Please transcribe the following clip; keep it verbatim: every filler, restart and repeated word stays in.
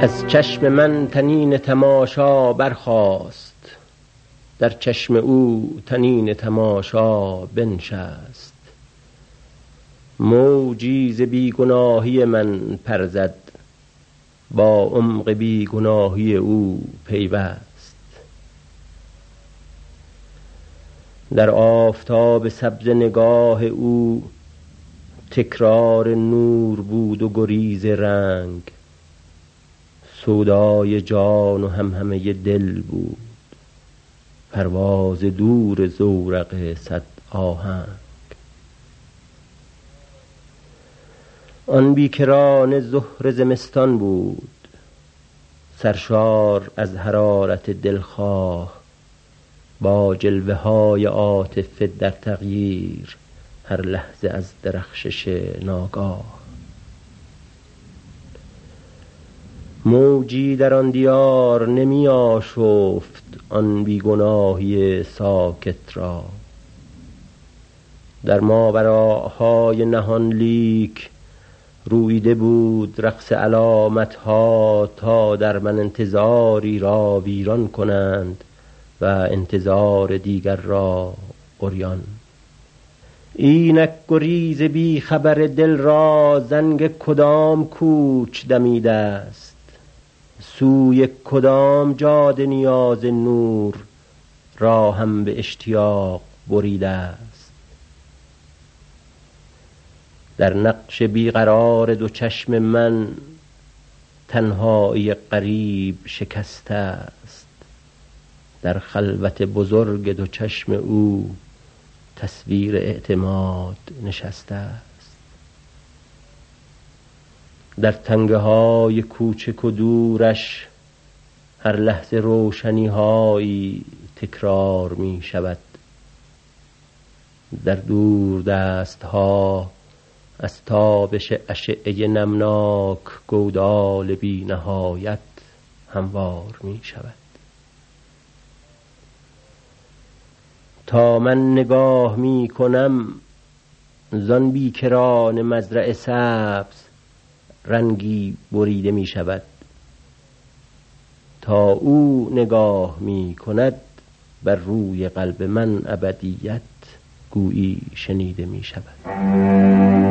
از چشم من طنین تماشا برخاست، در چشم او طنین تماشا بنشست. موجی ز بیگناهی من پر زد، با عمق بیگناهی او پیوست. در آفتاب سبز نگاه او تکرار نور بود و گریز رنگ. سودای جان و همهمه دل بود، پرواز دور زورق صد آهنگ. آن بیکران ظهر زمستان بود، سرشار از حرارت دلخواه، با جلوه های عاطفه در تغییر، هر لحظه از درخشش ناگاه. موجی در آن دیار نمی آشفت آن بیگناهی ساکت را. در ماوراهای نهان لیک رویده بود رقص علامت ها، تا در من انتظاری را ویران کنند و انتظار دیگر را عریان. اینک گریز بی خبر دل را زنگ کدام کوچ دمیده است، سوی کدام جاده نیاز نور را هم به اشتیاق بریده است. در نقش بیقرار دو چشم من تنهایی غریب شکسته است، در خلوت بزرگ دو چشم او تصویر اعتماد نشسته است. در تنگه های کوچک و دورش هر لحظه روشنی هایی تکرار می شود. در دور دست ها از تابش اشعه نمناک گودال بی نهایت هموار می شود. تا من نگاه می کنم زان بیکران مزرعه سبز رنگی بریده می شود. تا او نگاه می کند بر روی قلب من ابدیت گویی شنیده می شود.